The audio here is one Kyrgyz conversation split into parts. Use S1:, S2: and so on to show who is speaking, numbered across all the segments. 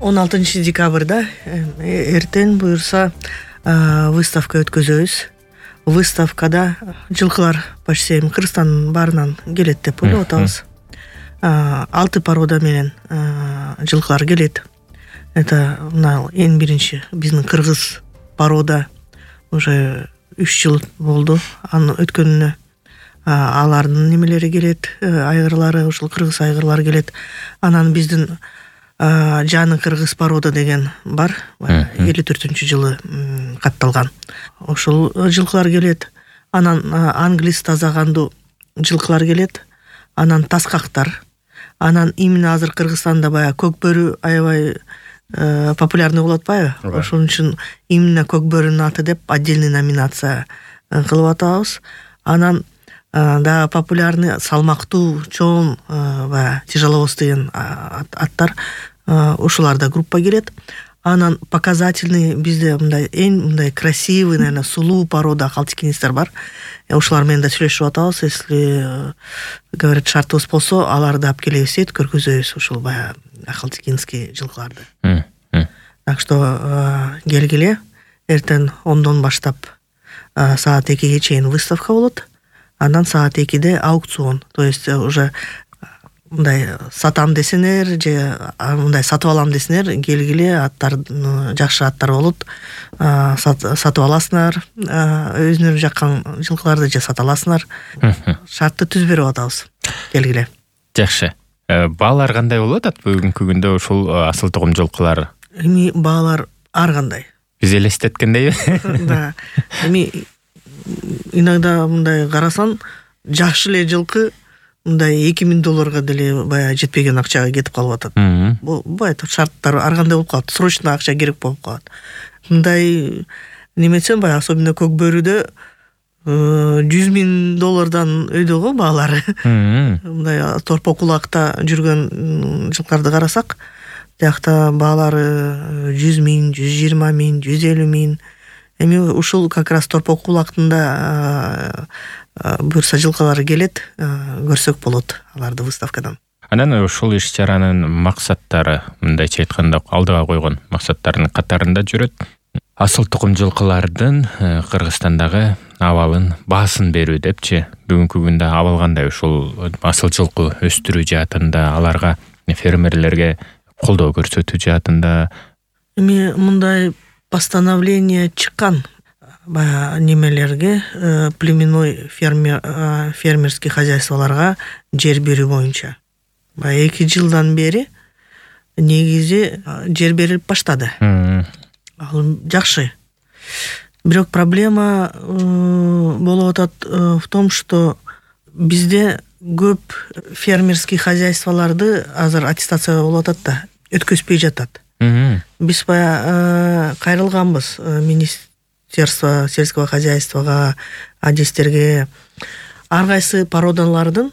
S1: 16 декабрда эртең буюрса выставка өткөзөбүз. Выставкада жылкылар почти Кыргызстандын баарынан келет деп ойлоп атабыз. 6 порода менен жылкылар келет. Это эң биринчи биздин кыргыз порода. Уже 3 жыл болду анын өткөнүнө. Алардын немелери келет, айгырлары, ушул кыргыз айгырлары келет. Анан биздин жаны кыргыз порода деген бар. 54-жылы катталган. Ошол жылкылар келет. Анан англис тазаганду жылкылар келет. Анан таскактар. Анан именно азыр Кыргызстанда баягы көкбөрү аябай популярный болуп атпайбы? Ошон үчүн именно көкбөрүнүн аты деп отдельный номинация кылып атабыз. Анан да популярный салмактуу, чоң, тяжеловоз деген аттар, ушуларда группа келет. Анан показательный бизде мындай красивый, наверное, сулуу порода халтикинистер бар. Ушулар менен да сүйлөшүп атабыз. Если говорят шартыбыз болсо, аларды алып келебиз дейт, көргөзөбүз ушул баягы халтикинский жылкыларды. Так что келгиле, эртең 10-дон баштап саат 2-ге чейин выставка болот. Андан саат 2-де аукцион. То есть уже мындай сатам десеңер же мындай сатып алам десеңер, келгиле, аттар жакшы аттар болот. Сатып аласыңар, өзүңөр жаккан жылкыларды же сата аласыңар. Шартты түз берип атабыз. Келгиле.
S2: Жакшы. Баалар кандай болот бүгүнкү күндө ушул асыл тугум жылкылар?
S1: Эми баалар ар кандай.
S2: Биз элестеткендейби?
S1: Да. Эми иногда мындай карасаң, жакшы эле жылкы мындай $2000 деле баягы жетпеген акчага кетип калып атат. Бул шарттар ар кандай болуп калат. Срочно акча керек болуп калат. Мындай неметсем баягы особенно көкбөрүдө $100,000 өйдө го баалары. Мындай торпо кулакта жүргөн жылкыларды карасак, тиякта баалары 100,000, 120,000, 150,000. Эми ушул как раз торпо кулактында буюрса жылкылары келет, көрсөк болот аларды выставкадан.
S2: Анан ушул иш-чаранын максаттары, мындайча айтканда, алдыга койгон максаттарынын катарында жүрөт. Асыл тугум жылкылардын Кыргызстандагы абалын баасын берүү депчи. Бүгүнкү күндө абал кандай ушул асыл жылкы өстүрүү жаатында, аларга фермерлерге колдоо көрсөтүү жаатында?
S1: Эми мындай постановление чыккан немелерге, племенной фермерский хозяйстволарга жер берүү боюнча. 2 жылдан бери негизи жер берилип баштады. Ал жакшы. Бирок проблема болуп атат в том, что бизде көп фермерский хозяйстволарды азыр аттестация болуп атат да, өткөзбөй жатат. Биз кайрылганбыз Министерство сельского хозяйствога, адистерге. Ар кайсы породалардын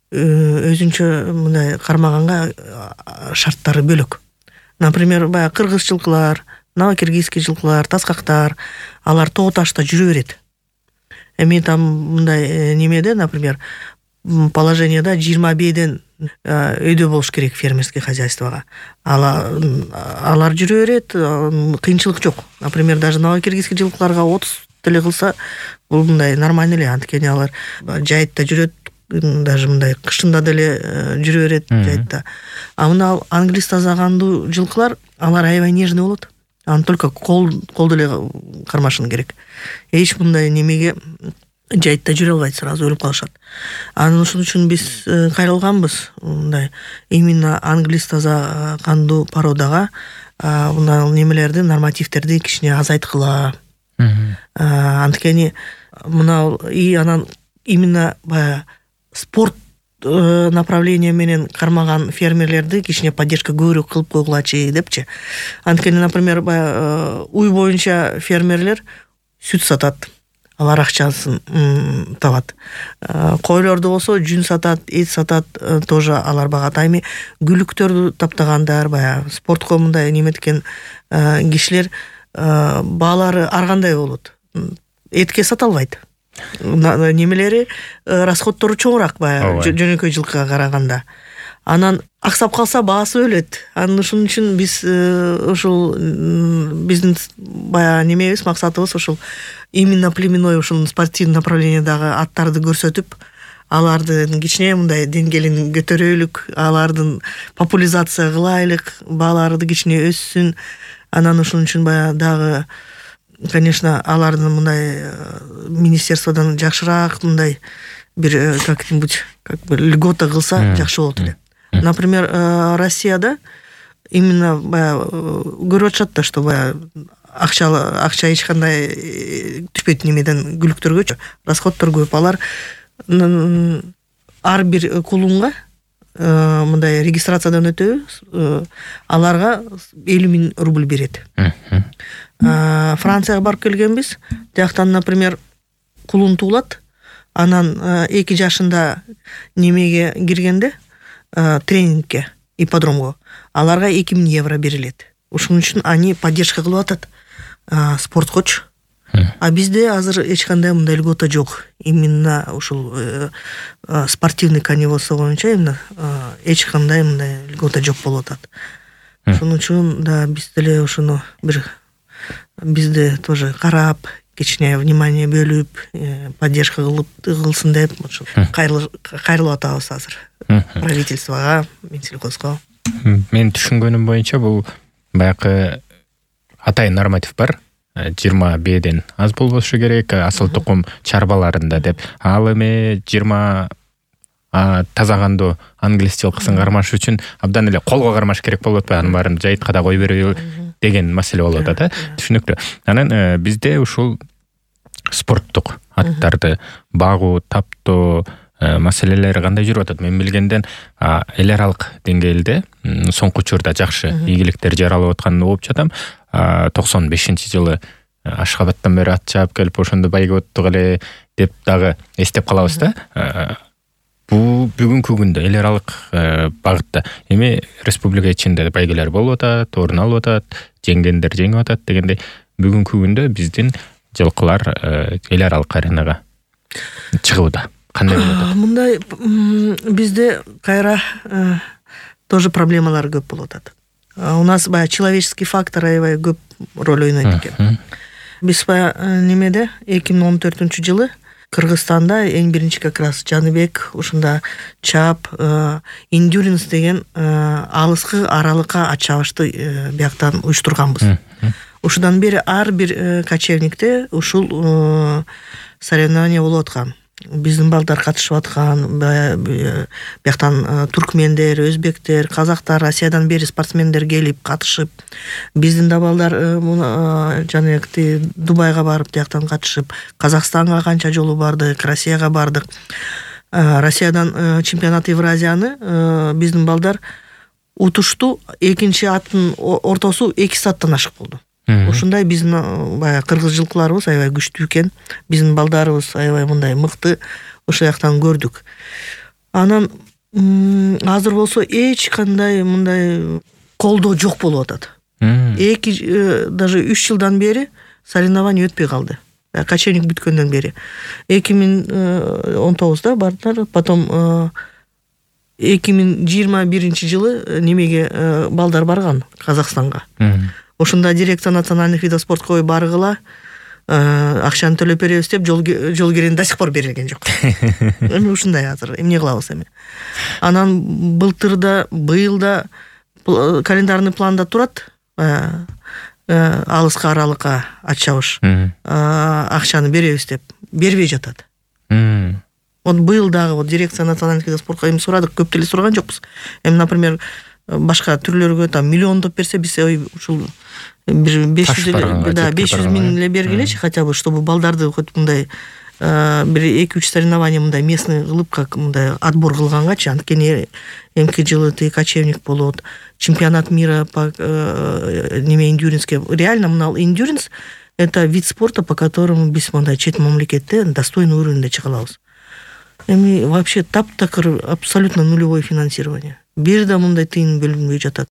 S1: өзүнчө мындай кармаганга шарттары бөлөк. Например, кыргыз жылкылар, новокиргизский жылкылар, таскактар, алар тоо ташта жүрө берет. Эми там мындай немеде, например, положениеда 20бден өйдө болуш керек фермерский хозяйствога. Алар жүрө берет, кыйынчылык жок. Например, даже новокиргизский жылкыларга 30 деле кылса, бул мындай нормально эле, анткени алар жайытта жүрөт, даже мындай кышында деле жүрө берет жайытта. А мына англис тазагандуу жылкылар, алар аябай нежный болот. Аны только кол деле кармашын керек. Эч мындай немеге жайытта жүрө албайт, сразу өлүп калышат. Анын ошон үчүн биз кайрылганбыз. Мындай именно англис тазагандуу породага мына немелерди, нормативтерди кичине азайткыла. Анткени мына анан именно спорт направление менен кармаган фермерлерди кичине поддержка көбүрөөк кылып койгулачы депчи. Анткени, например, уй боюнча фермерлер сүт сатат, алар акчасын табат. Койлорду болсо жүн сатат, эт сатат, тоже алар бага тайми. Гүлүктөрдү таптагандар, спортко мындай неметкен кишилер баалары ар кандай болот. Этке сата албайт. Немелери расходтору чоңураак жөнөкөй жылкыга караганда. Анан аксап калса баасы өлөт. Анан ушун үчүн биз ушул биздин баягы немебиз, максатыбыз ушул именно племенной ушул спортивный направлениедагы аттарды көрсөтүп, алардын кичине мындай деңгээлин көтөрөлүк, алардын популяризация кылайлык, баалары кичине өссүн. Анан ушун үчүн баягы дагы, конечно, алардын мындай министерстводон жакшыраак мындай бир как-нибудь льгота кылса жакшы болот эле. Например, Россияда именно көрүп атышат да, что акча эч кандай түшпөйт немеден күлүктөргөчү, расходтор көп. Алар ар бир клубга мындай регистрациядан өтөбү, аларга 50.000 рубль берет. Францияга барып келгенбиз. Жактан, например, кулун туулат, анан 2 жашында немеге киргенде, тренингке, ипподромго, аларга 2.000 евро берилет. Ушун үчүн они поддержка кылып атат спорткочу. А бизде азыр эч кандай мындай льгота жок. Именно ушул спортивный коневодство боюнча именно эч кандай мындай льгота жок болуп атат. Ошон үчүн да биз деле ошону бир бизди тоже карап, кичине внимание бөлүп, поддержка кылсын деп кайрылып атабыз азыр правительствого, Минсельхозго.
S2: Мен түшүнгөнүм боюнча бул баягы атайын норматив бар. 20 беден аз болбошу керек, асыл тукум чарбаларында деп. Ал эми 20 таза кандуу англис жылкысын кармаш үчүн абдан эле колго кармаш керек болуп атпайбы? Анын баарын жайыткада кой береби деген маселе болуп атат, түшүнүктүү. Анан бизде ушул спорттук аттарды багуу, таптоо маселелери кандай жүрүп атат? Мен билгенден эл аралык деңгээлде соңку учурда жакшы ийгиликтер жаралып атканын угуп жатам. 95-жылы Ашхабадтан бери ат чаап келип ошондо байге оттук эле деп дагы эстеп калабыз да. Бул бүгүнкү күндө эл аралык багытта эми республика ичинде байгелер болуп атат, орун алып атат, жеңгендер жеңип атат дегендей, бүгүнкү күндө биздин жылкылар эл аралык аренага чыгууда. Кандай болуп атат?
S1: Мындай бизде кайра тоже проблемалар көп болуп атат. У нас человеческий фактор аябай көп роль ойнойт экен. Биз немеде 2014-жылы Кыргызстанда эң биринчи как раз Жаныбек ушунда чаап эндюренс деген алыскы аралыкка ат чабышты бияктан уюштурганбыз. Ушудан бери ар бир кочевникте ушул соревнование болуп аткан. Биздин балдар катышып аткан, бияктан туркмендер, өзбектер, казактар, Россиядан бери спортсмендер келип катышып, биздин да балдар жанагы Дубайга барып тияктан катышып, Казакстанга канча жолу бардык, Россияга бардык. Россиядан чемпионат Евразияны биздин балдар утушту, экинчи аттын ортосу 2 сааттан ашык болду. Ушундай биздин баягы кыргыз жылкыларыбыз аябай күчтүү экен. Биздин балдарыбыз аябай мындай мыкты, ошол жактан көрдүк. Анан азыр болсо эч кандай мындай колдоо жок болуп атат. Даже 3 жылдан бери соревнование өтпөй калды. Кочевник бүткөндөн бери. 2019-да бардылар, потом 2021-жылы немеге балдар барган Казакстанга. Ошондо дирекция национальных видов спорта коюп баргыла, акчаны төлөп беребиз деп жол керени до сих пор берилген жок. Эми ушундай азыр эмне кылабыз эми. Анан быйылда календарный планда турат, алыска аралыкка ат чабыш. Акчаны беребиз деп бербей жатат. Вот быйыл дагы дирекция национальных видов спорта эми сурадык, көп деле сураган жокпуз. Эми, например, башка түрлөргө там миллиондоп берсе, биз ушул бир 500 миң эле бергилечи, хотя бы, чтобы балдарды хоть мындай бир 2-3 соревнования мындай местный кылып, как мындай отбор кылгангачы, анткени эмки жылы кочевник болот, чемпионат мира по эндюренске. Реально мына эндюренс это вид спорта, по которому биз мындай чет мамлекетте достойный уровеньде чыга алабыз. Эми вообще таптакыр абсолютно нулевое финансирование. Бир да мындай тыйын бөлүнбөй жатат.